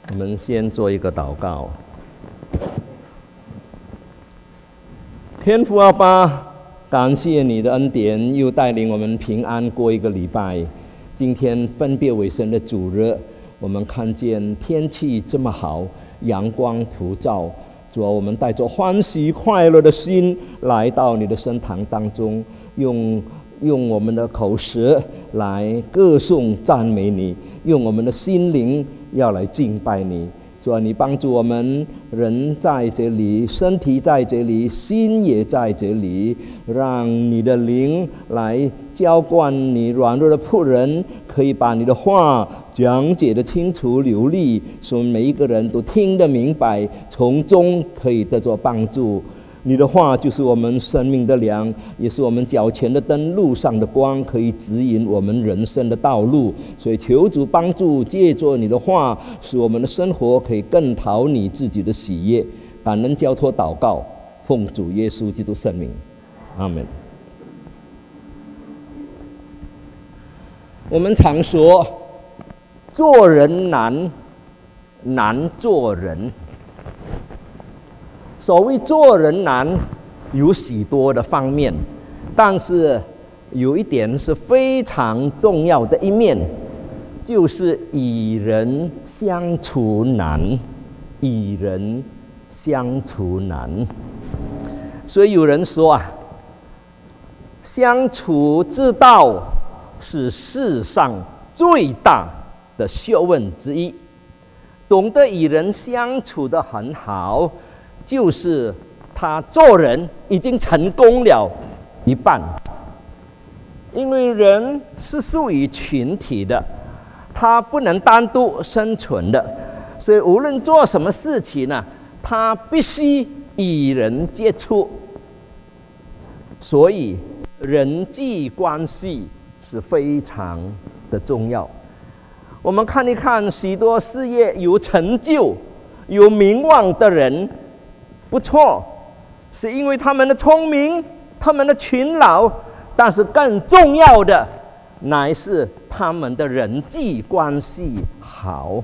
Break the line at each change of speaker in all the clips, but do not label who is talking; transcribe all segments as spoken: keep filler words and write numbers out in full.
我们先做一个祷告。天父阿爸，感谢你的恩典，又带领我们平安过一个礼拜。今天分别为圣的主日，我们看见天气这么好，阳光普照。主啊，我们带着欢喜快乐的心来到你的圣堂当中，用用我们的口舌来歌颂赞美你，用我们的心灵要来敬拜你。主啊，你帮助我们，人在这里，身体在这里，心也在这里，让你的灵来浇灌你软弱的仆人，可以把你的话讲解得清楚流利，使我们每一个人都听得明白，从中可以得着帮助。你的话就是我们生命的粮，也是我们脚前的灯，路上的光，可以指引我们人生的道路。所以求主帮助，借着你的话，使我们的生活可以更讨你自己的喜悦。感恩交托祷告，奉主耶稣基督圣名，阿们。我们常说，做人难，难做人。所谓做人难，有许多的方面，但是有一点是非常重要的一面，就是与人相处难，与人相处难。所以有人说啊，相处之道是世上最大的学问之一。懂得与人相处得很好，就是他做人已经成功了一半。因为人是属于群体的，他不能单独生存的，所以无论做什么事情呢，他必须与人接触。所以人际关系是非常的重要。我们看一看许多事业有成就、有名望的人，不错，是因为他们的聪明，他们的勤劳，但是更重要的乃是他们的人际关系好。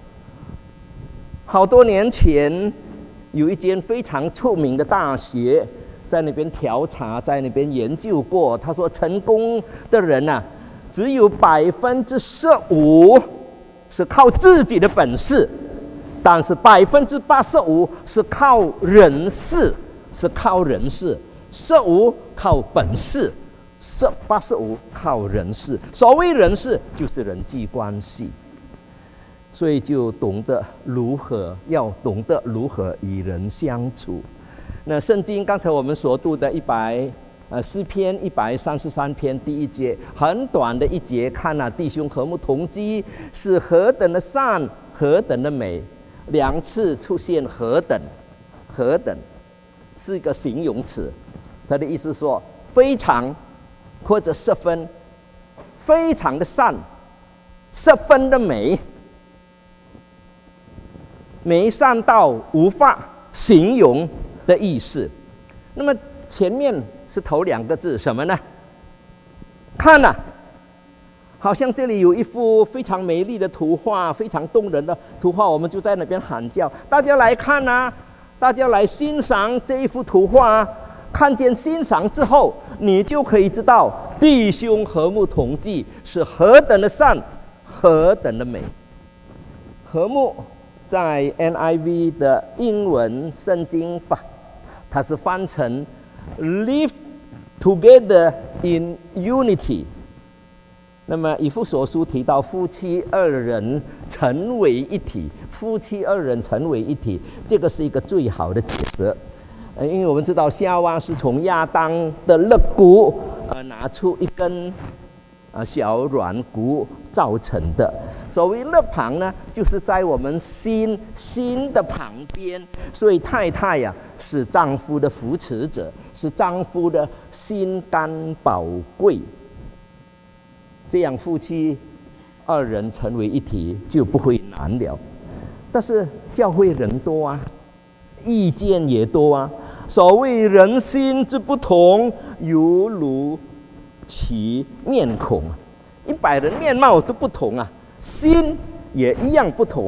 好多年前，有一间非常出名的大学在那边调查，在那边研究过，他说成功的人啊，只有百分之十五是靠自己的本事，但是百分之八十五是靠人事，是靠人事，十五靠本事，十八十五靠人事。所谓人事，就是人际关系。所以就懂得如何，要懂得如何与人相处。那圣经刚才我们所读的一百呃诗篇一百三十三篇第一节，很短的一节，看啊，弟兄和睦同居是何等的善，何等的美。两次出现何等，何等是一个形容词，它的意思说非常或者十分，非常的善，十分的美，美善到无法形容的意思。那么前面是头两个字什么呢？看啊，好像这里有一幅非常美丽的图画，非常动人的图画，我们就在那边喊叫，大家来看啊，大家来欣赏这一幅图画啊。看见欣赏之后，你就可以知道弟兄和睦同居是何等的善，何等的美。和睦在 N I V 的英文圣经法，它是翻成 live together in unity。那么以弗所书提到夫妻二人成为一体，夫妻二人成为一体，这个是一个最好的解释。呃，因为我们知道夏娃是从亚当的肋骨呃拿出一根呃小软骨造成的。所谓肋旁呢，就是在我们心心的旁边，所以太太呀、啊、是丈夫的扶持者，是丈夫的心肝宝贵。这样夫妻二人成为一体就不会难了。但是教会人多啊，意见也多啊。所谓人心之不同，犹如其面孔，一百人面貌都不同啊，心也一样不同。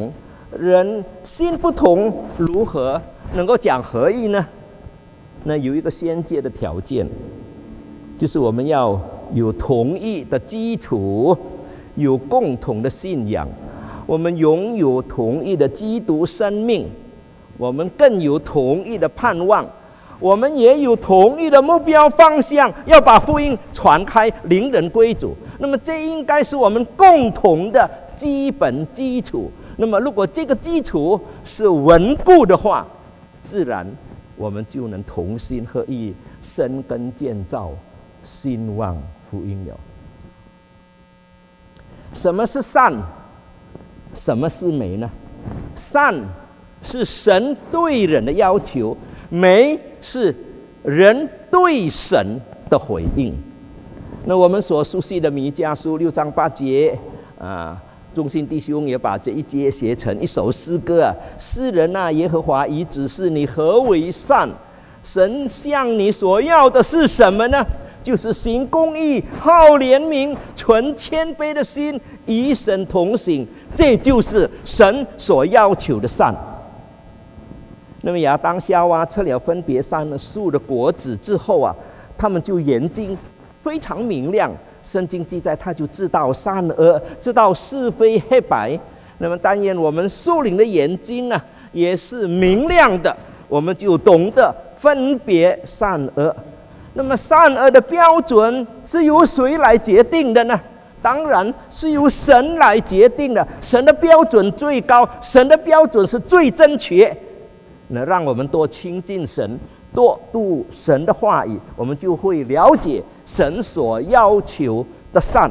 人心不同，如何能够讲合一呢？那有一个先决的条件，就是我们要有同一的基础，有共同的信仰，我们拥有同一的基督生命，我们更有同一的盼望，我们也有同一的目标方向，要把福音传开，领人归主。那么这应该是我们共同的基本基础。那么如果这个基础是稳固的话，自然我们就能同心合意，深耕建造，兴旺福音了。什么是善？什么是美呢？善是神对人的要求，美是人对神的回应。那我们所熟悉的弥迦书六章八节啊，忠心弟兄也把这一节写成一首诗歌啊。诗人啊，耶和华已指示你何为善，神向你所要的是什么呢？就是行公义、好怜悯、存谦卑的心，与神同行。这就是神所要求的善。那么亚当夏娃吃了分别善恶树的果子之后啊，他们就眼睛非常明亮，圣经记载他就知道善恶，知道是非黑白。那么但愿我们属灵的眼睛呢、啊，也是明亮的，我们就懂得分别善恶。那么善恶的标准是由谁来决定的呢？当然是由神来决定的。神的标准最高，神的标准是最正确。那让我们多亲近神，多读神的话语，我们就会了解神所要求的善。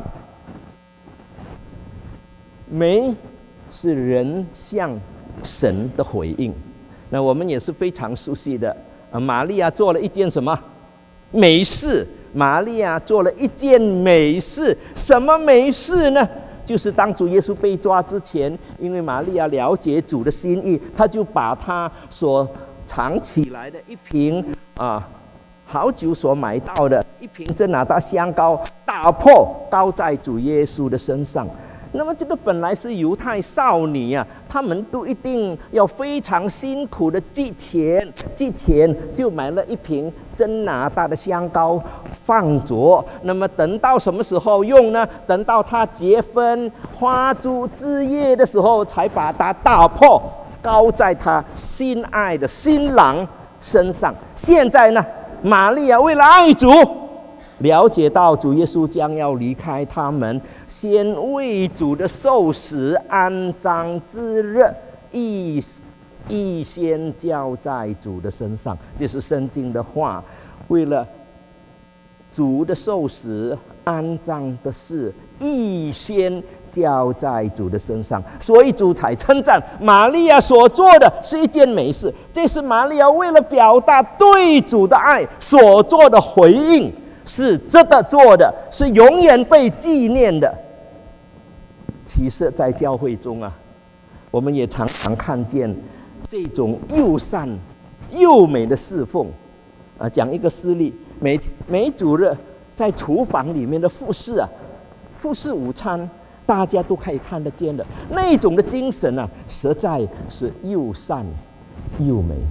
美是人向神的回应。那我们也是非常熟悉的，玛利亚做了一件什么美事？玛利亚做了一件美事。什么美事呢？就是当主耶稣被抓之前，因为玛利亚了解主的心意，他就把他所藏起来的一瓶啊好酒所买到的一瓶真拿大香膏打破，高在主耶稣的身上。那么这个本来是犹太少女啊，他们都一定要非常辛苦的积钱，积钱就买了一瓶真拿大的香膏放着。那么等到什么时候用呢？等到他结婚花烛之夜的时候，才把它打破，高在他心爱的新郎身上。现在呢，玛利亚为了爱主，了解到主耶稣将要离开他们，先为主的受死安葬之日，一一先交在主的身上。这是圣经的话，为了主的受死安葬的事，一先交在主的身上，所以主才称赞玛利亚所做的是一件美事。这是玛利亚为了表达对主的爱所做的回应，是值得做的，是永远被纪念的。其实在教会中啊，我们也常常看见这种又善又美的侍奉啊。讲一个事例，每每主日在厨房里面的服侍啊，服侍午餐，大家都可以看得见的，那种的精神啊，实在是又善又美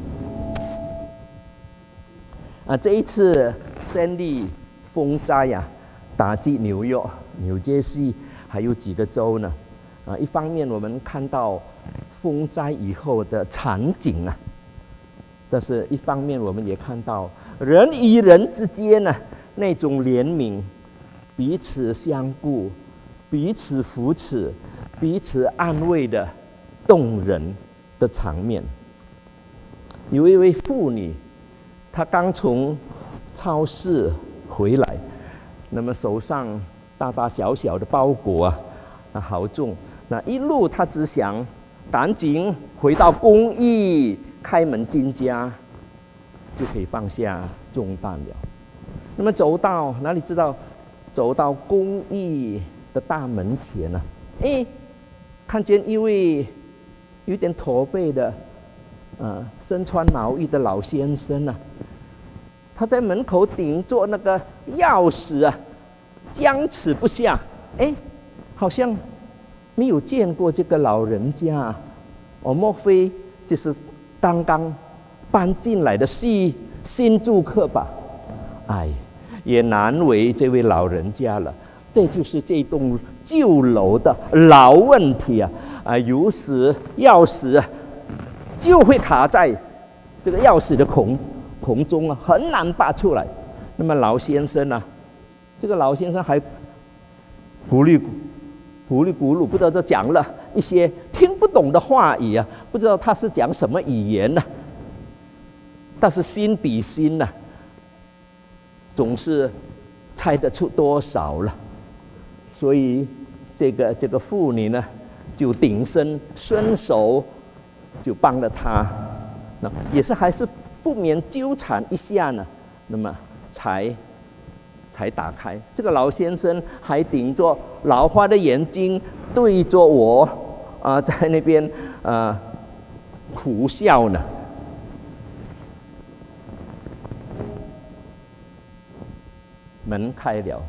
啊。这一次森林风灾呀、啊，打击纽约、纽约西还有几个州呢。啊，一方面我们看到风灾以后的场景啊，但是一方面我们也看到人与人之间呢、啊、那种怜悯，彼此相顾、彼此扶持、彼此安慰的动人的场面。有一位妇女，她刚从超市回来，那么手上大大小小的包裹啊，那好重。那一路他只想赶紧回到公寓，开门进家，就可以放下重担了。那么走到哪里？知道走到公寓的大门前呢、啊？哎，看见一位有点驼背的，呃，身穿毛衣的老先生啊，他在门口顶着那个钥匙啊，僵持不下。哎，好像没有见过这个老人家， 哦，莫非就是刚刚搬进来的新新住客吧？哎，也难为这位老人家了。这就是这栋旧楼的老问题啊！啊，有时钥匙就会卡在这个钥匙的孔孔中啊，很难拔出来。那么老先生啊，这个老先生还咕噜咕噜咕噜，不知道这讲了一些听不懂的话语啊，不知道他是讲什么语言呢、啊？但是心比心呢、啊，总是猜得出多少了。所以这个这个妇女呢，就顶身伸手，就帮了他，那也是还是不免纠缠一下呢，那么才才打开。这个老先生还顶着老花的眼睛对着我啊、呃，在那边啊、呃、苦笑呢。门开了。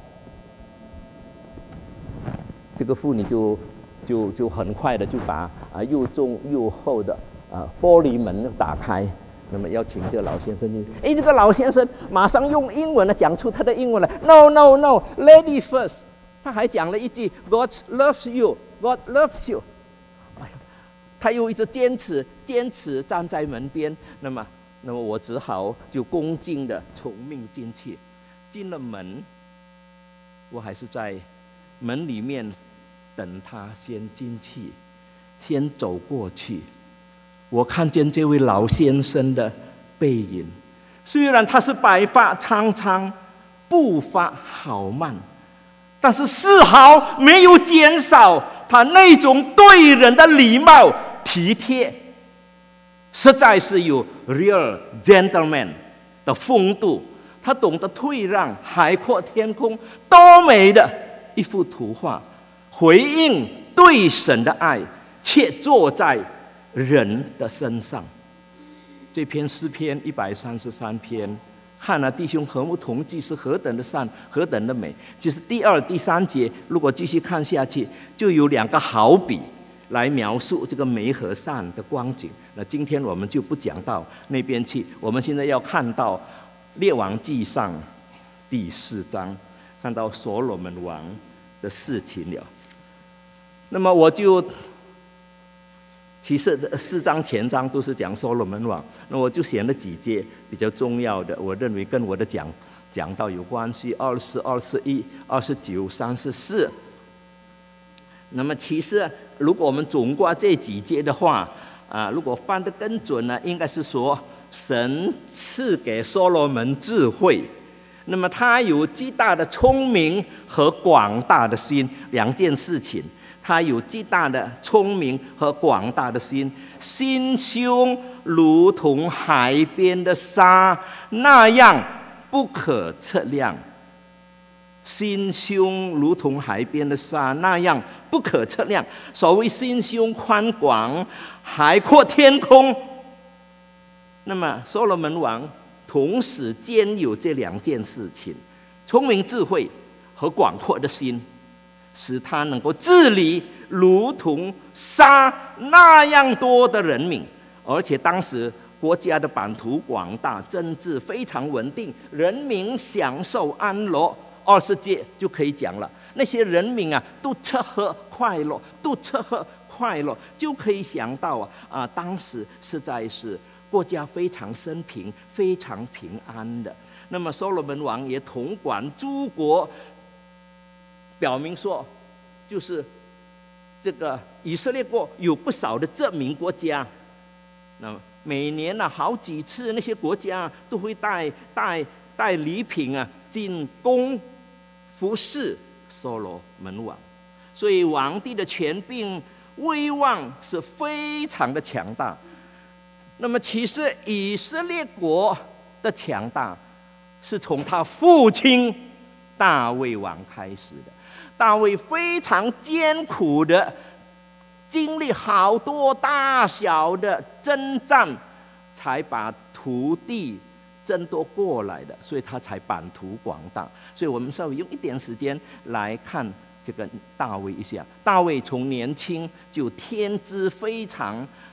这个妇女就就就很快的就把啊又重又厚的啊玻璃门打开，那么要请这个老先生进去。哎，这个老先生马上用英文呢讲出他的英文来 ，No no no, lady first。他还讲了一句 God loves you, God loves you。哎呀，他又一直坚持坚持站在门边，那么那么我只好就恭敬的从命进去。进了门，我还是在门里面。等他先进去，先走过去。我看见这位老先生的背影，虽然他是白发苍苍，步伐好慢，但是丝毫没有减少他那种对人的礼貌体贴，实在是有 real gentleman 的风度。他懂得退让，海阔天空，多美的一幅图画！回应对神的爱，却坐在人的身上。这篇诗篇一百三十三篇，看了弟兄和睦同居是何等的善，何等的美。就是第二、第三节，如果继续看下去，就有两个好比来描述这个美和善的光景。那今天我们就不讲到那边去，我们现在要看到列王纪上第四章，看到所罗门王的事情了。那么我就，其实四章前章都是讲所罗门王，那我就选了几节比较重要的，我认为跟我的讲讲道有关系，二十、二十一、二十九、三十四。那么其实如果我们总括这几节的话，啊，如果翻得更准呢，应该是说神赐给所罗门智慧。那么他有极大的聪明和广大的心，两件事情。他有极大的聪明和广大的心，心胸如同海边的沙那样不可测量。心胸如同海边的沙那样不可测量。所谓心胸宽广、海阔天空，那么所罗门王同时兼有这两件事情：聪明智慧和广阔的心。使他能够治理如同沙那样多的人民，而且当时国家的版图广大，政治非常稳定，人民享受安乐。二十节就可以讲了，那些人民啊，都吃喝快乐，都吃喝快乐，就可以想到啊啊，当时实在是国家非常升平，非常平安的。那么所罗门王也统管诸国。表明说，就是这个以色列国有不少的殖民国家，那么每年呢、啊、好几次，那些国家都会带带带礼品啊进宫服侍所罗门王，所以皇帝的权柄威望是非常的强大。那么其实以色列国的强大是从他父亲大卫王开始的。大卫非常艰苦的经历好多大小的征战，才把土地争夺过来的，所以他才版图广大。所以我们稍微用一点时间来看这个大卫一下。大卫从年轻就天资非常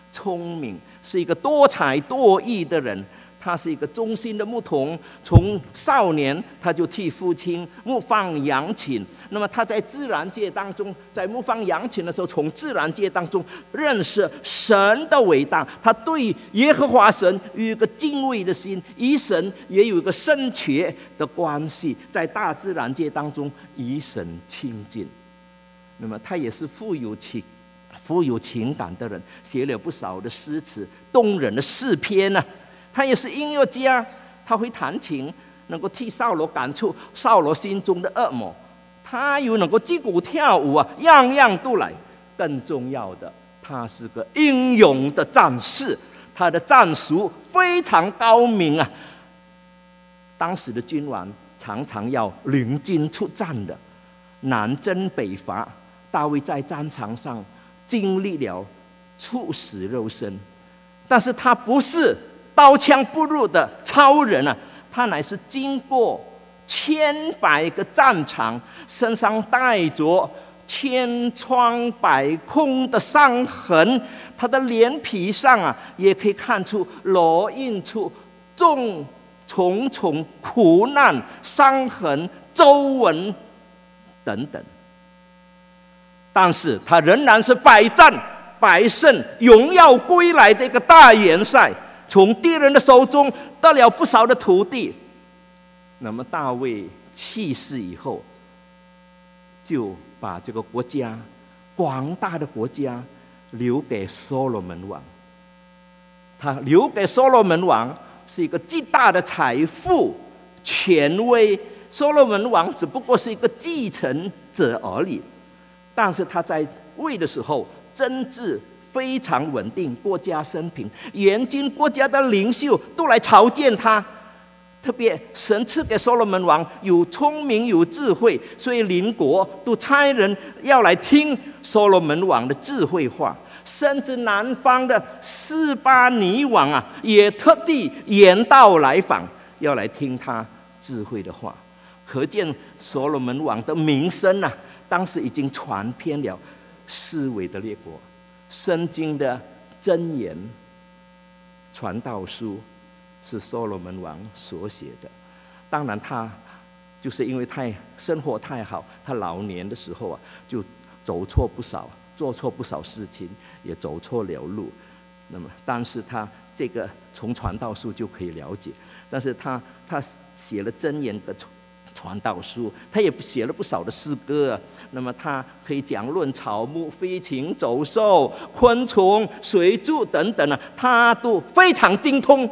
聪明，是一个多才多艺的人。他是一个忠心的牧童，从少年他就替父亲牧放羊群。那么他在自然界当中，在牧放羊群的时候，从自然界当中认识神的伟大。他对耶和华神有一个敬畏的心，与神也有一个深切的关系，在大自然界当中与神亲近。那么他也是富有情富有情感的人，写了不少的诗词，动人的诗篇呢、啊。他也是音乐家，他会弹琴，能够替扫罗赶出扫罗心中的恶魔。他又能够击鼓跳舞啊，样样都来。更重要的，他是个英勇的战士，他的战术非常高明啊。当时的君王常常要领军出战的，南征北伐。大卫在战场上经历了出死肉身，但是他不是刀枪不入的超人啊，他乃是经过千百个战场，身上带着千疮百孔的伤痕，他的脸皮上啊，也可以看出烙印出重重重苦难、伤痕、皱纹等等。但是他仍然是百战百胜、荣耀归来的一个大元帅。从敌人的手中得了不少的土地。那么大卫去世以后，就把这个国家广大的国家留给所罗门王。他留给所罗门王是一个极大的财富、权威。所罗门王只不过是一个继承者而已，但是他在位的时候，政治非常稳定，国家升平，严军国家的领袖都来朝见他。特别神赐给所罗门王有聪明有智慧，所以邻国都差人要来听所罗门王的智慧话，甚至南方的示巴尼王啊，也特地远道来访，要来听他智慧的话。可见所罗门王的名声啊，当时已经传遍了四围的列国。圣经的箴言传道书是所罗门王所写的。当然他就是因为太生活太好，他老年的时候啊，就走错不少，做错不少事情，也走错了路。那么但是他这个从传道书就可以了解。但是他他写了箴言的传道书，他也写了不少的诗歌。那么他可以讲论草木、飞禽走兽、昆虫、水柱等等啊，他都非常精通。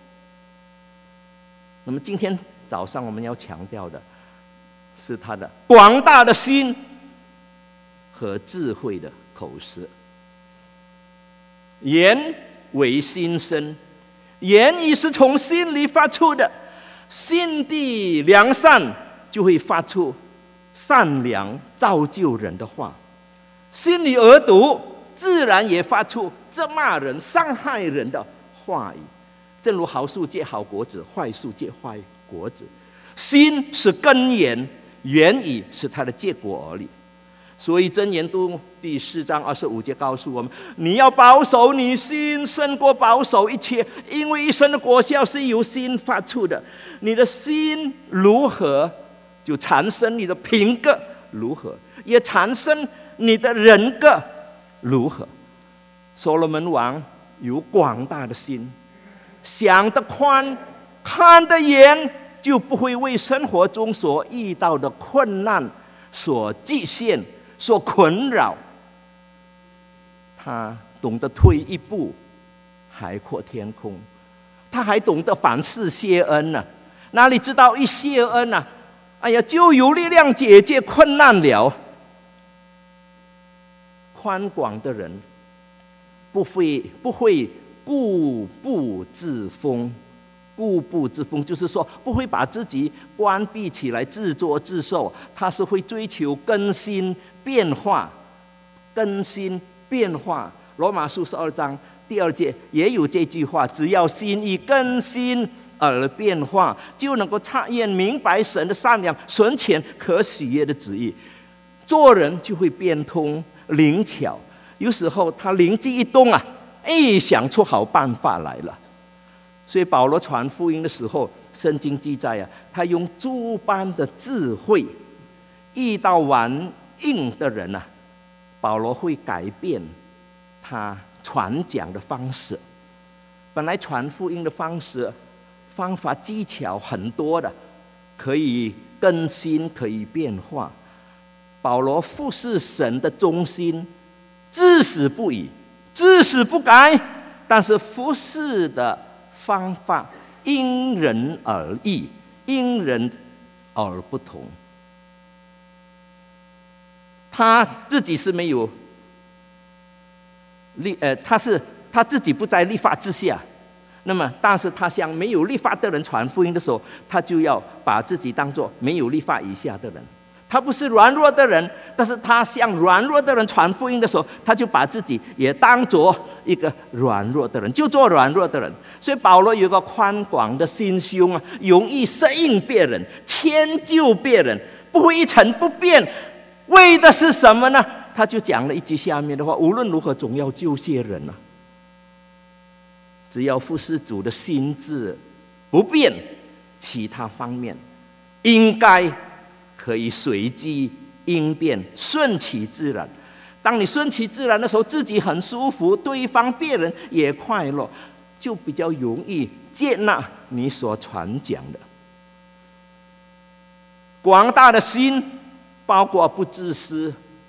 那么今天早上我们要强调的是他的广大的心和智慧的口舌。言为心声，言语是从心里发出的。心地良善，就会发出善良造就人的话；心里恶毒，自然也发出责骂人、伤害人的话语。正如好树结好果子，坏树结坏果子。心是根源，言语是它的结果而已。所以箴言书第四章二十五节告诉我们，你要保守你心胜过保守一切，因为一生的果效是由心发出的。你的心如何，就产生你的品格如何，也产生你的人格如何。所罗门王有广大的心，想得宽，看得远，就不会为生活中所遇到的困难所局限、所困扰。他懂得退一步海阔天空，他还懂得凡事谢恩呢、啊。哪里知道一谢恩呢、啊？哎呀，就有力量解决困难了。宽广的人不会不会固步自封。固步自封就是说，不会把自己关闭起来自作自受，他是会追求更新变化。更新变化，罗马书十二章第二节也有这句话：只要心意更新而变化，就能够察验明白神的善良、纯全、可喜悦的旨意。做人就会变通灵巧，有时候他灵机一动啊， 哎，想出好办法来了。所以保罗传福音的时候，圣经记载啊，他用诸般的智慧，遇到顽硬的人啊，保罗会改变他传讲的方式。本来传福音的方式、方法、技巧很多的，可以更新，可以变化。保罗服侍神的忠心，至死不渝，至死不改。但是服侍的方法因人而异，因人而不同。他自己是没有立，呃，他是他自己不在律法之下。那么，但是他向没有律法的人传福音的时候，他就要把自己当作没有律法以下的人。他不是软弱的人，但是他向软弱的人传福音的时候，他就把自己也当作一个软弱的人，就做软弱的人。所以保罗有一个宽广的心胸啊，容易适应别人，迁就别人，不会一成不变。为的是什么呢？他就讲了一句下面的话：无论如何，总要救些人啊。只要服侍主的心志不变，其他方面应该可以随机应变，顺其自然。当你顺其自然的时候，自己很舒服，对方别人也快乐，就比较容易接纳你所传讲的。广大的心包括不自私，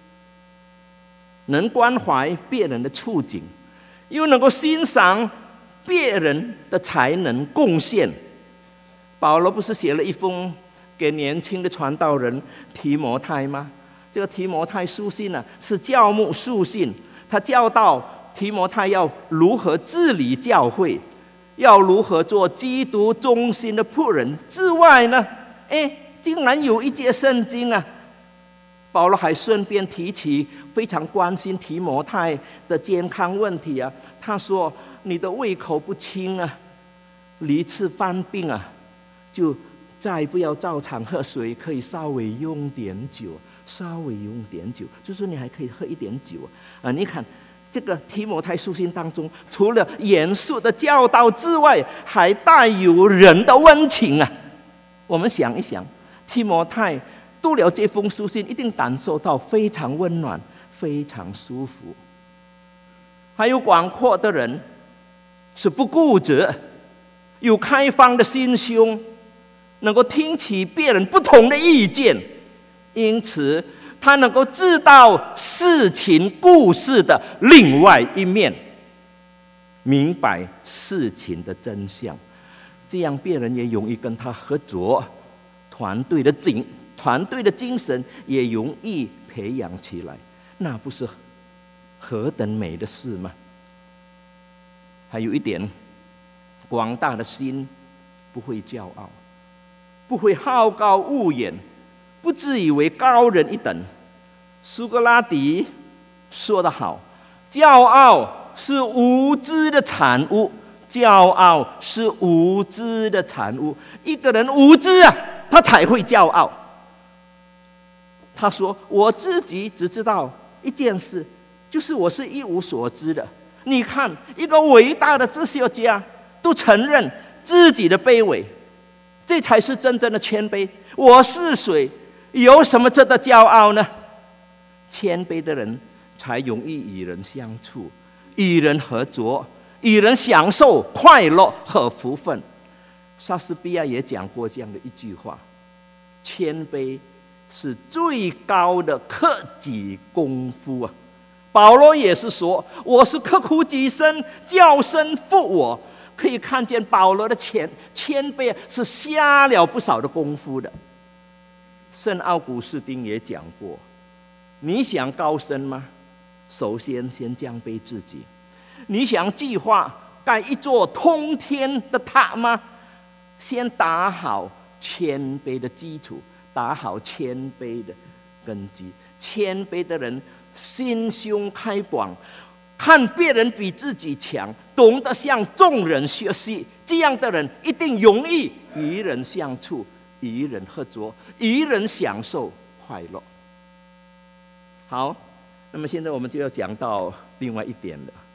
能关怀别人的处境，又能够欣赏别人的才能贡献。保罗不是写了一封给年轻的传道人提摩太吗？这个提摩太书信呢，是教牧书信，他教导提摩太要如何治理教会，要如何做基督忠心的仆人。之外呢，哎，竟然有一节圣经啊，保罗还顺便提起非常关心提摩太的健康问题啊。他说：“你的胃口不清啊，离次犯病啊，就再不要照常喝水，可以稍微用点酒，稍微用点酒，就是你还可以喝一点酒啊。你看这个提摩太书信当中，除了严肃的教导之外，还带有人的温情啊。我们想一想，提摩太读了这封书信，一定感受到非常温暖，非常舒服。还有广阔的人是不固执，有开放的心胸，能够听取别人不同的意见，因此他能够知道事情故事的另外一面，明白事情的真相，这样别人也容易跟他合作，团队的精团队的精神也容易培养起来，那不是何等美的事吗？还有一点，广大的心不会骄傲，不会好高骛远，不自以为高人一等。苏格拉底说得好，骄傲是无知的产物，骄傲是无知的产物。一个人无知啊，他才会骄傲。他说：“我自己只知道一件事，就是我是一无所知的。”你看，一个伟大的哲学家都承认自己的卑微，这才是真正的谦卑。我是谁？有什么值得骄傲呢？谦卑的人才容易与人相处，与人合作，与人享受快乐和福分。莎士比亚也讲过这样的一句话：谦卑是最高的克己功夫啊！保罗也是说：“我是刻苦己身，叫身负我。”可以看见保罗的谦谦卑是下了不少的功夫的。圣奥古斯丁也讲过：“你想高升吗？首先先降卑自己。你想计划盖一座通天的塔吗？先打好谦卑的基础，打好谦卑的根基。谦卑的人心胸开广，看别人比自己强，懂得向众人学习，这样的人一定容易与人相处，与人合作，与人享受快乐。”好，那么现在我们就要讲到另外一点了。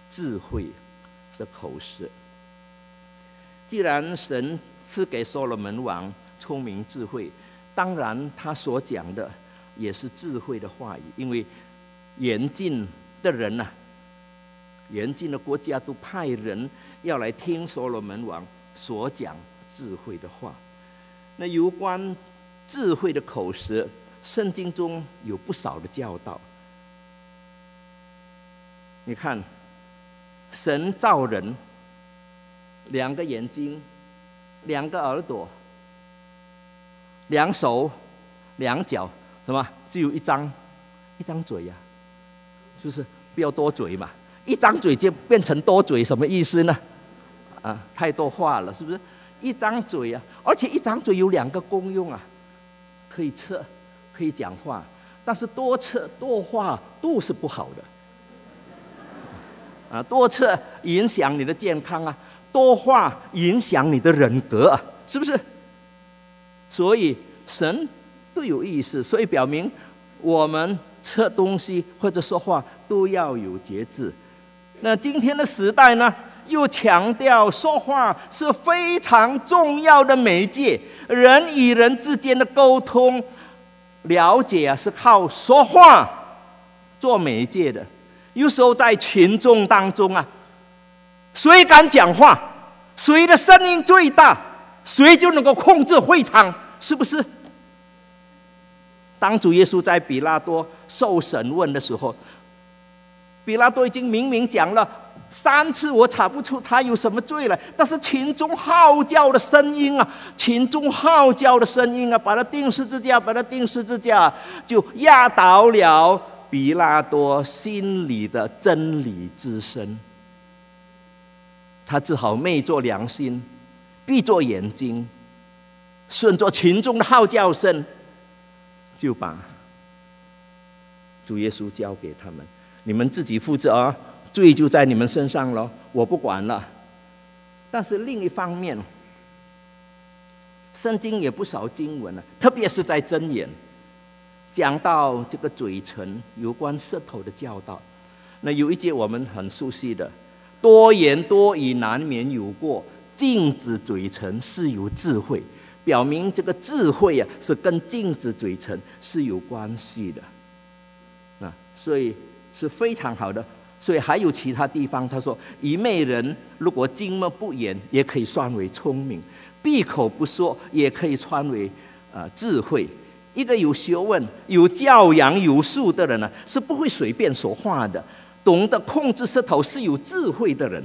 智慧的口实。既然神赐给所罗门王聪明智慧，当然他所讲的也是智慧的话语，因为远近的人啊，远近的国家都派人要来听所罗门王所讲智慧的话。那有关智慧的口实，圣经中有不少的教导。你看，神造人，两个眼睛，两个耳朵，两手，两脚，什么？只有一张一张嘴呀、啊，就是不要多嘴嘛。一张嘴就变成多嘴，什么意思呢？啊，太多话了，是不是？一张嘴啊，而且一张嘴有两个功用啊，可以吃，可以讲话，但是多吃多话都是不好的。啊，多吃影响你的健康啊，多话影响你的人格啊，是不是？所以神都有意思，所以表明我们吃东西或者说话都要有节制。那今天的时代呢，又强调说话是非常重要的媒介，人与人之间的沟通、了解啊，是靠说话做媒介的。有时候在群众当中啊，谁敢讲话，谁的声音最大，谁就能够控制会场，是不是？当主耶稣在比拉多受审问的时候，比拉多已经明明讲了三次，我查不出他有什么罪来，但是群众号叫的声音啊，群众号叫的声音啊，把他钉十字架，把他钉十字架，就压倒了比拉多心里的真理之声。他只好昧作良心，闭作眼睛，顺着群众的号叫声，就把主耶稣交给他们，你们自己负责啊，罪就在你们身上了，我不管了。但是另一方面，圣经也不少经文啊，特别是在箴言讲到这个嘴唇有关舌头的教导。那有一节我们很熟悉的，多言多语难免有过，禁止嘴唇是有智慧，表明这个智慧啊是跟禁止嘴唇是有关系的啊，所以是非常好的。所以还有其他地方他说，愚昧人如果静默不言，也可以算为聪明；闭口不说，也可以算为呃智慧。一个有学问、有教养、有术的人呢、啊，是不会随便说话的，懂得控制舌头，是有智慧的人。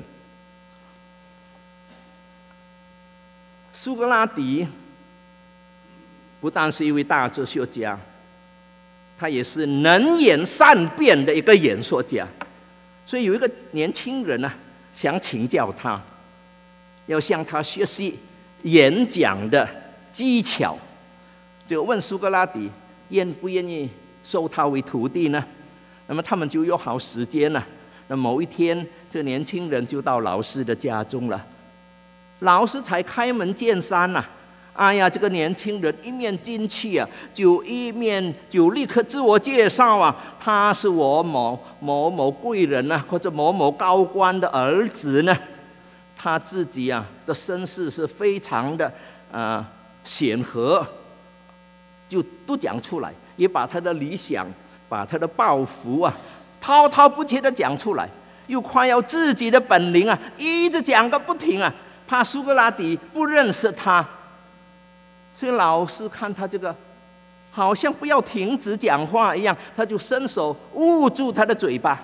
苏格拉底不但是一位大哲学家，他也是能言善辩的一个演说家。所以有一个年轻人呢、啊，想请教他，要向他学习演讲的技巧，就问苏格拉底愿不愿意收他为徒弟呢？那么他们就约好时间了。那某一天，这年轻人就到老师的家中了。老师才开门见山呐、啊，哎呀，这个年轻人一面进去啊，就一面就立刻自我介绍啊，他是我某某某贵人啊，或者某某高官的儿子呢。他自己啊的身世是非常的啊、呃、显赫，就都讲出来，也把他的理想、把他的抱负啊，滔滔不绝的讲出来，又夸耀自己的本领啊，一直讲个不停啊，怕苏格拉底不认识他。所以老师看他这个好像不要停止讲话一样，他就伸手捂住他的嘴巴，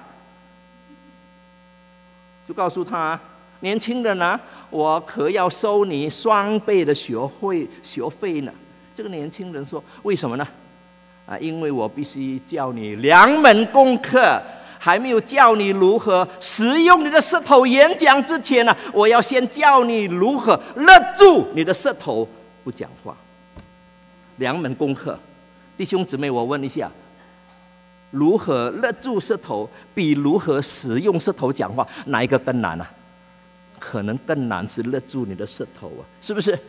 就告诉他：年轻人啊，我可要收你双倍的学费学费呢。这个年轻人说：为什么呢？啊，因为我必须教你两门功课，还没有教你如何使用你的舌头演讲之前呢、啊，我要先教你如何勒住你的舌头不讲话。两门功课，弟兄姊妹，我问一下，如何勒住舌头比如何使用舌头讲话，哪一个更难啊？可能更难是勒住你的舌头啊，是不是？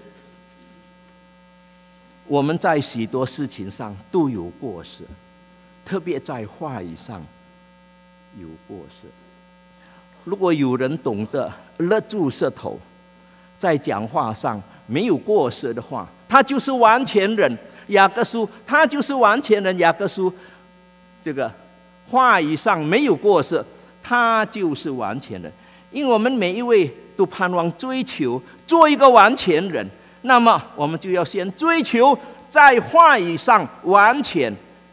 我们在许多事情上都有过失，特别在话语上有过失。 如果有人懂得勒住舌头，在讲话上没有过失的话，他就是完全人。雅各书他就是完全人，雅各书这个话语上没有过失，他就是完全人。因为我们每一位都盼望追求做一个完全人，那么我们就要先追求在话语上完全，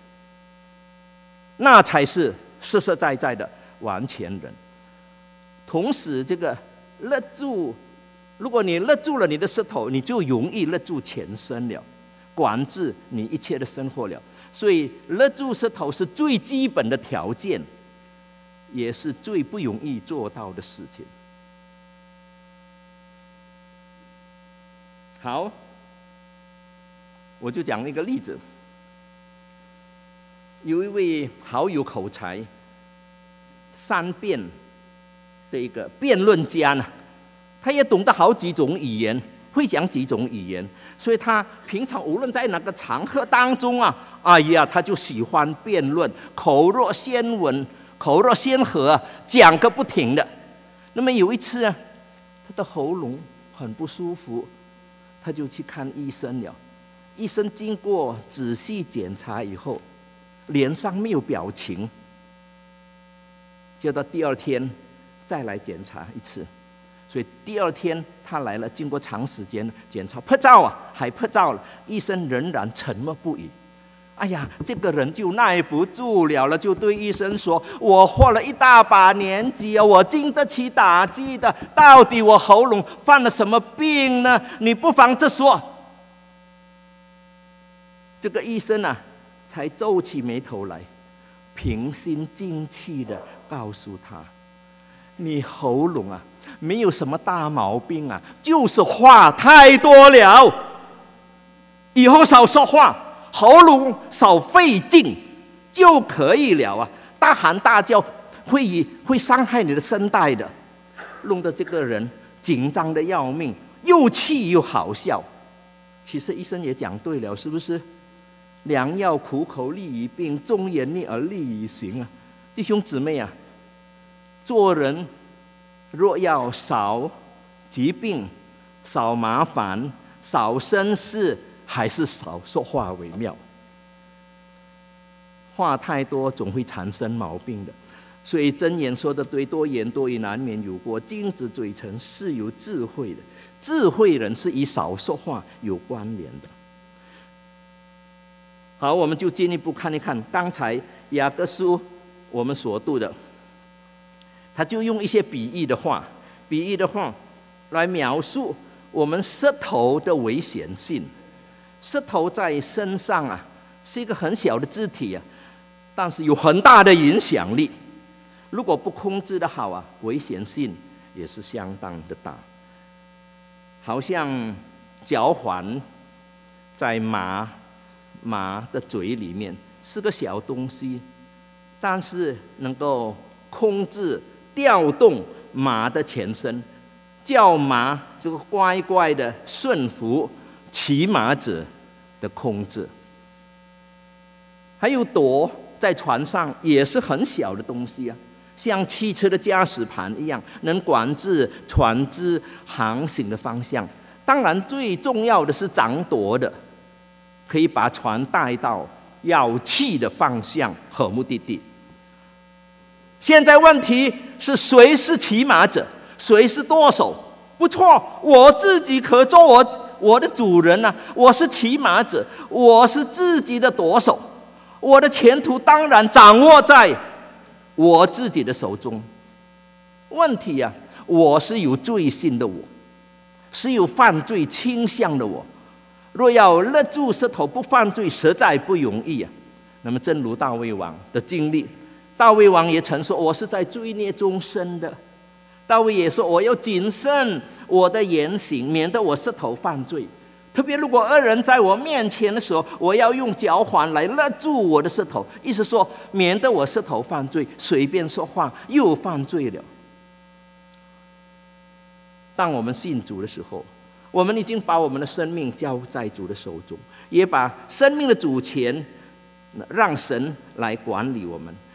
那才是实实在在的完全人。同时，这个勒住，如果你勒住了你的舌头，你就容易勒住全身了，管制你一切的生活了。所以，勒住舌头是最基本的条件，也是最不容易做到的事情。好，我就讲一个例子。有一位好有口才、善辩的一个辩论家呢，他也懂得好几种语言，会讲几种语言，所以他平常无论在哪个场合当中啊，哎呀，他就喜欢辩论，口若悬文，口若悬河，讲个不停的。那么有一次啊，他的喉咙很不舒服，他就去看医生了。医生经过仔细检查以后，脸上没有表情，叫到第二天再来检查一次。所以第二天他来了，经过长时间检查，拍照啊，还拍照了，医生仍然沉默不语。哎呀，这个人就耐不住了了，就对医生说：“我活了一大把年纪啊，我经得起打击的。到底我喉咙犯了什么病呢？你不妨直说。”这个医生啊，才皱起眉头来，平心静气的告诉他：“你喉咙啊，没有什么大毛病啊，就是话太多了。以后少说话。”喉咙少费劲就可以了啊！大喊大叫会会伤害你的声带的，弄得这个人紧张的要命，又气又好笑。其实医生也讲对了，是不是？良药苦口利于病，忠言逆耳利于行啊！弟兄姊妹啊，做人若要少疾病、少麻烦、少生事，还是少说话为妙。话太多总会产生毛病的，所以箴言说的对，多言多语难免有过，金子嘴唇是有智慧的。智慧人是与少说话有关联的。好，我们就进一步看一看刚才雅各书我们所读的，他就用一些比喻的话，比喻的话来描述我们舌头的危险性。舌头在身上啊，是一个很小的肢体啊，但是有很大的影响力。如果不控制的好啊，危险性也是相当的大。好像脚环在马马的嘴里面是个小东西，但是能够控制调动马的全身，叫马就乖乖的顺服骑马者的控制。还有舵在船上也是很小的东西啊，像汽车的驾驶盘一样，能管制船只航行的方向。当然最重要的是掌舵的，可以把船带到要去的方向和目的地。现在问题是谁是骑马者，谁是舵手？不错，我自己可做我我的主人啊，我是骑马者，我是自己的舵手，我的前途当然掌握在我自己的手中。问题啊，我是有罪性的我，是有犯罪倾向的我。若要勒住舌头不犯罪，实在不容易啊。那么，正如大卫王的经历，大卫王也曾说：“我是在罪孽中生的。”大卫也说：“我要谨慎我的言行，免得我舌头犯罪。特别如果恶人在我面前的时候，我要用脚环来勒住我的舌头，意思说，免得我舌头犯罪，随便说话又犯罪了。”当我们信主的时候，我们已经把我们的生命交在主的手中，也把生命的主权让神来管理我们。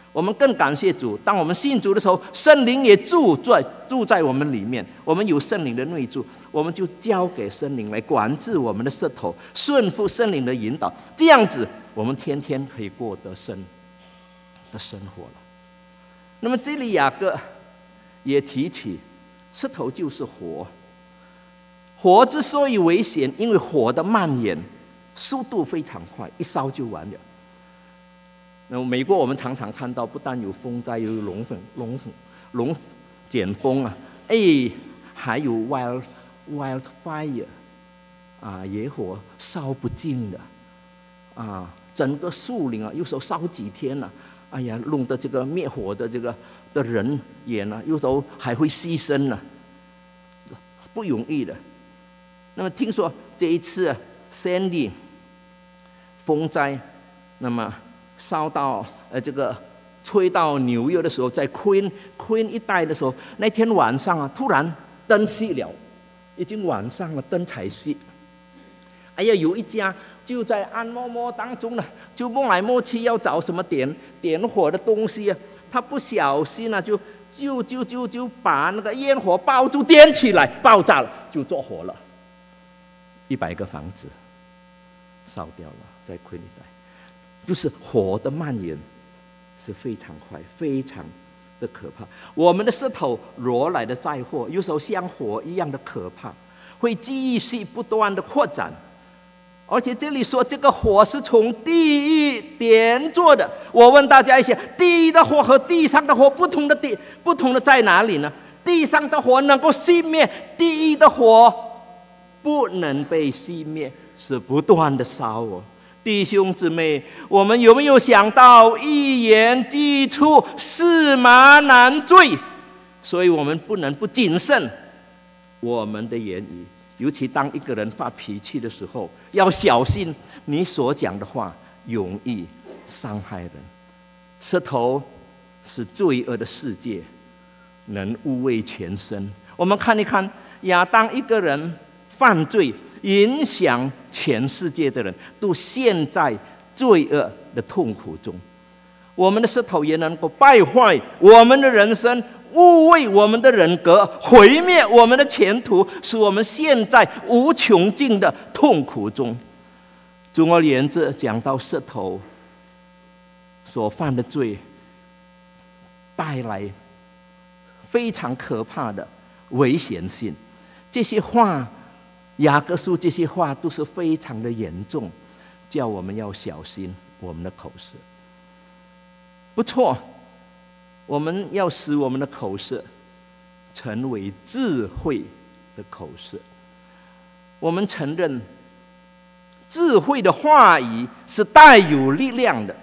我们更感谢主，当我们信主的时候，圣灵也住在住在我们里面，我们有圣灵的内住，我们就交给圣灵来管制我们的舌头，顺服圣灵的引导，这样子我们天天可以过得生的生活了。那么这里雅各也提起，舌头就是火，火之所以危险，因为火的蔓延速度非常快，一烧就完了。那么美国我们常常看到，不但有风灾，有龙粉、龙龙卷风啊，哎，还有 wild wildfire 啊，野火烧不尽的啊，整个树林啊，有时候烧几天了、啊，哎呀，弄得这个灭火的这个的人员呢、啊，有时候还会牺牲呢、啊，不容易的。那么听说这一次啊 Sandy 风灾，那么烧到呃这个吹到纽约的时候，在 Queen Queen 一带的时候，那天晚上啊，突然灯熄了，已经晚上了，灯才熄。哎呀，有一家就在暗摸摸当中呢，就摸来摸去要找什么点点火的东西啊，他不小心啊，就就就就就把那个烟火爆竹点起来，爆炸了，就着火了，一百个房子烧掉了，在 Queen 一带。就是火的蔓延是非常快，非常的可怕。我们的舌头惹来的灾祸，有时候像火一样的可怕，会继续不断的扩展。而且这里说这个火是从地狱点着的。我问大家一下，地狱的火和地上的火不同的地，不同的在哪里呢？地上的火能够熄灭，地狱的火不能被熄灭，是不断的烧哦。弟兄姊妹，我们有没有想到一言既出，驷马难追？所以我们不能不谨慎我们的言语，尤其当一个人发脾气的时候，要小心你所讲的话容易伤害人。舌头是罪恶的世界，能污秽全身。我们看一看亚当一个人犯罪，影响全世界的人都陷在罪恶的痛苦中。我们的舌头也能够败坏我们的人生，污秽我们的人格，毁灭我们的前途，使我们陷在无穷尽的痛苦中。总而言之，讲到舌头所犯的罪，带来非常可怕的危险性。这些话，雅各书这些话都是非常的严重，叫我们要小心我们的口舌。不错，我们要使我们的口舌成为智慧的口舌。我们承认，智慧的话语是带有力量的。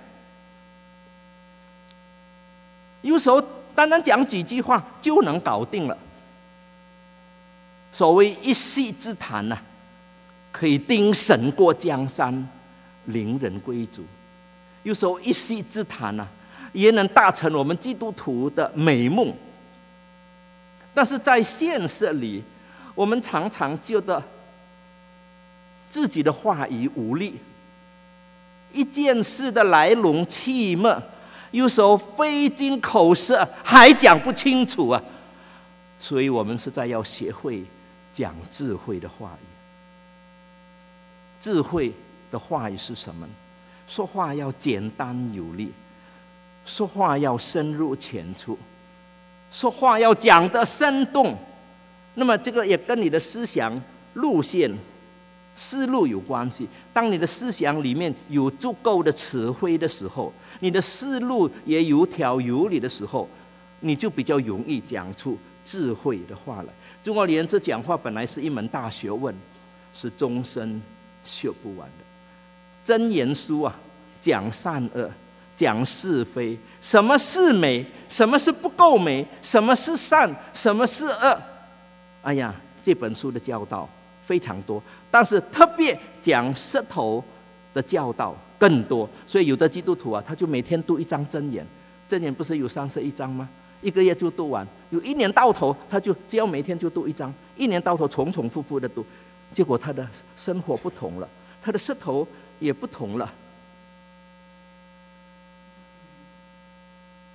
有时候单单讲几句话就能搞定了。所谓一席之谈啊，可以定神过江山，领人归主。有时候一席之谈啊，也能达成我们基督徒的美梦。但是在现实里，我们常常觉得自己的话语无力，一件事的来龙去脉，有时候费尽口舌还讲不清楚啊。所以我们实在要学会讲智慧的话语。智慧的话语是什么？说话要简单有力，说话要深入浅出，说话要讲得生动。那么这个也跟你的思想路线思路有关系。当你的思想里面有足够的词汇的时候，你的思路也有条有理的时候，你就比较容易讲出智慧的话来。总而言之，讲话本来是一门大学问，是终身学不完的。箴言书啊，讲善恶，讲是非，什么是美，什么是不够美，什么是善，什么是恶。哎呀，这本书的教导非常多，但是特别讲舌头的教导更多。所以有的基督徒啊，他就每天读一章箴言，箴言不是有三十一章吗？一个月就读完，有一年到头，他就只要每天就读一章，一年到头重重复复的读，结果他的生活不同了，他的舌头也不同了。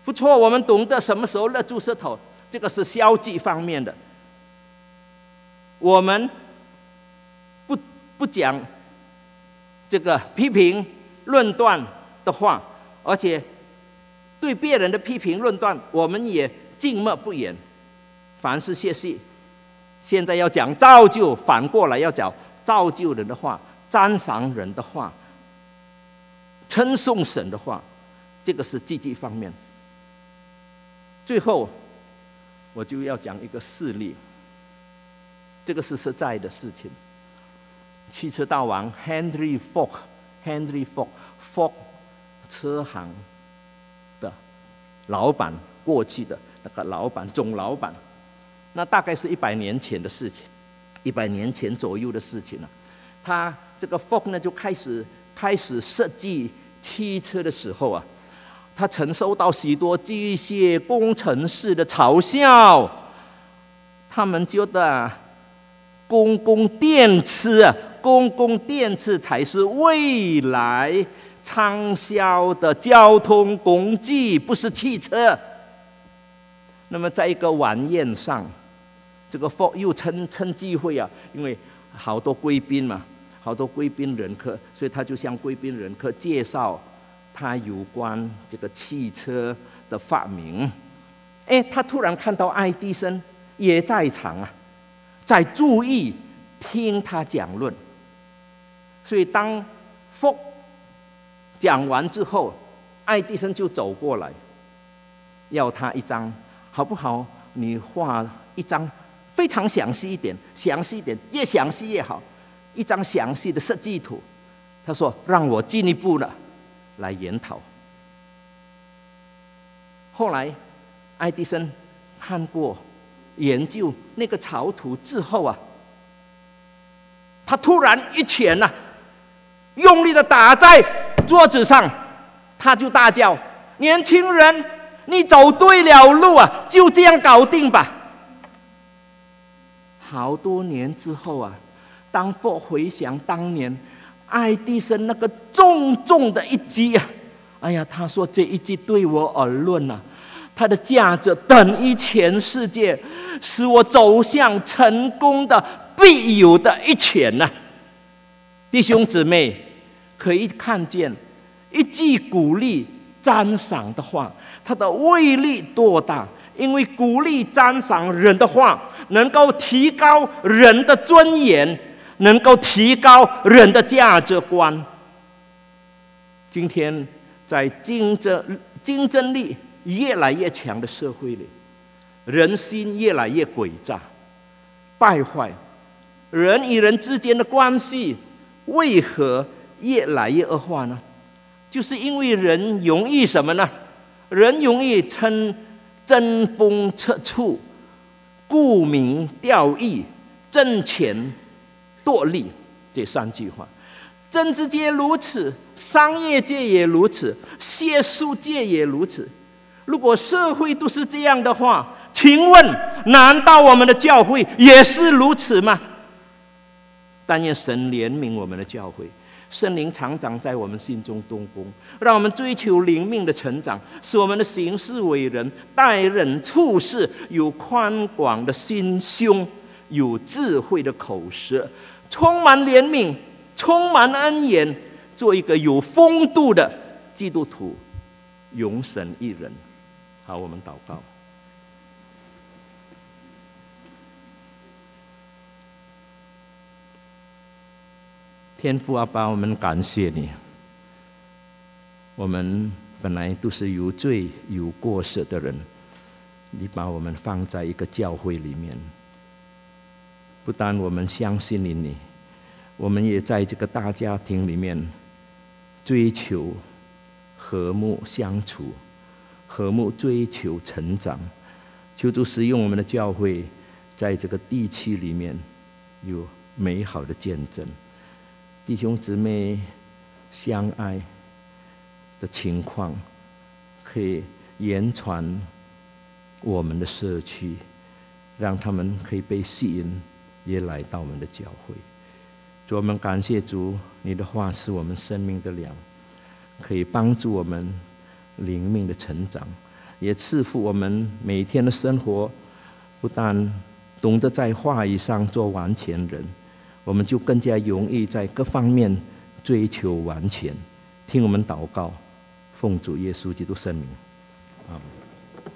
不错，我们懂得什么时候勒住舌头，这个是消极方面的。我们不不讲这个批评论断的话，而且对别人的批评论断，我们也静默不言。凡事谢谢，现在要讲造就，反过来要讲造就人的话，赞赏人的话，称颂神的话，这个是积极方面。最后，我就要讲一个事例，这个是实在的事情。汽车大王 Henry Ford，Henry Ford，Ford 车行的老板，过去的那个老板，总老板，那大概是一百年前的事情，一百年前左右的事情了。他这个 Ford 呢，就开始开始设计汽车的时候啊，他曾受到许多机械工程师的嘲笑，他们觉得公共电池啊，公共电池才是未来畅销的交通工具，不是汽车。那么在一个晚宴上，这个 Ford 又趁趁机会啊，因为好多贵宾嘛，好多贵宾人客，所以他就向贵宾人客介绍他有关这个汽车的发明。哎，他突然看到爱迪生也在场啊，在注意听他讲论。所以当 Ford 讲完之后，爱迪生就走过来，要他一张，好不好？你画一张非常详细一点，详细一点，越详细越好，一张详细的设计图。他说：“让我进一步的来研讨。”后来，爱迪生看过研究那个草图之后啊，他突然一拳呐、啊，用力的打在桌子上，他就大叫：“年轻人，你走对了路啊！就这样搞定吧。”好多年之后啊，当Ford回想当年爱迪生那个重重的一击啊，哎呀，他说这一击对我而论啊，它的价值等于全世界，使我走向成功的必有的一拳呐、啊！弟兄姊妹，可以看见一句鼓励赞赏的话，它的威力多大？因为鼓励赞赏人的话，能够提高人的尊严，能够提高人的价值观。今天在竞争竞争力越来越强的社会里，人心越来越诡诈、败坏，人与人之间的关系为何越来越恶化呢？就是因为人容易什么呢？人容易称争风吃醋、沽名钓誉、争权夺利这三句话。政治界如此，商业界也如此，学术界也如此。如果社会都是这样的话，请问，难道我们的教会也是如此吗？但愿神怜悯我们的教会，圣灵常常在我们心中动工，让我们追求灵命的成长，使我们的行事为人、待人处事有宽广的心胸，有智慧的口舌，充满怜悯，充满恩言，做一个有风度的基督徒，永神一人。好，我们祷告。天父阿爸，我们感谢你。我们本来都是有罪有过失的人，你把我们放在一个教会里面，不但我们相信你，我们也在这个大家庭里面追求和睦相处，和睦追求成长。求主使用我们的教会，在这个地区里面有美好的见证。弟兄姊妹相爱的情况，可以言传我们的社区，让他们可以被吸引，也来到我们的教会。主，我们感谢主，你的话是我们生命的粮，可以帮助我们灵命的成长， 也赐福我们每天的生活，不但懂得在话语上做完全人，我们就更加容易在各方面追求完全。听我们祷告，奉主耶稣基督圣名，阿们。